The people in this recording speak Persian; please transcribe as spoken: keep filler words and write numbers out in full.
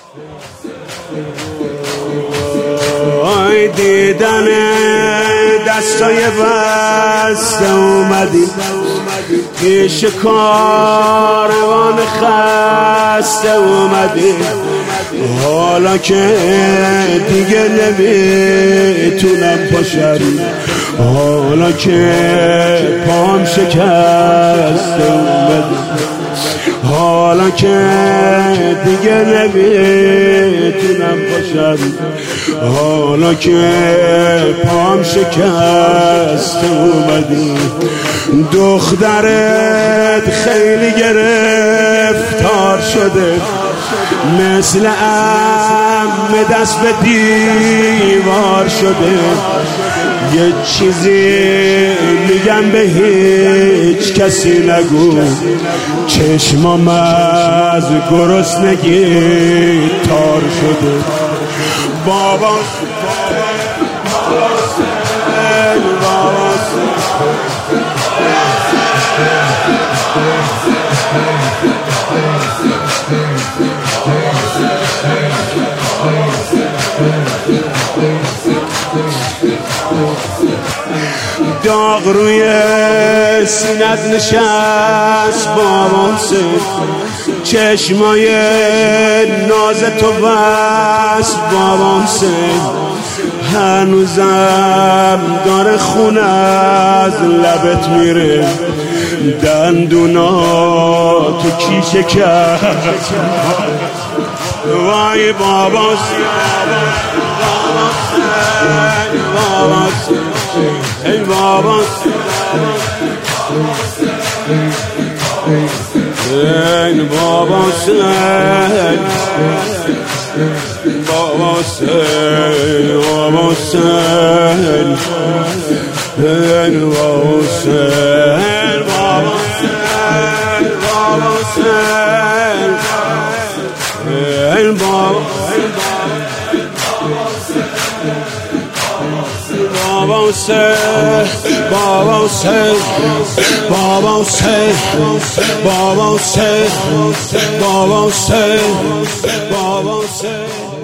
آی دیدن دستای بسته اومدی پیش کاروان خسته اومدی، حالا که دیگه نمیتونم پاشم، حالا که پام شکسته اومدی، حالا که دیگه نمیتونم پاشم، حالا که پام شکسته اومدی. دخترت خیلی گرفتار شده، مثل عمه دست به دیوار شده. یه چیزی میگم به هیچ کسی نگو، چشمام از گرسنگی تار شده. بابا داغ روی سینت نشست بابا حسین، چشمای ناز تو بست بابا حسین، هنوزم داره خونه از لبت میره، دندونا تو کیشه کرد. وای بابا حسین، بابا حسین، ای بابا ای بابا حسین، بابا حسین، بابا حسین، ای بابا حسین، بابا حسین، ای بابا Baba Hussein, Baba Hussein, Baba Hussein, Baba Hussein, Baba Hussein, Baba Hussein.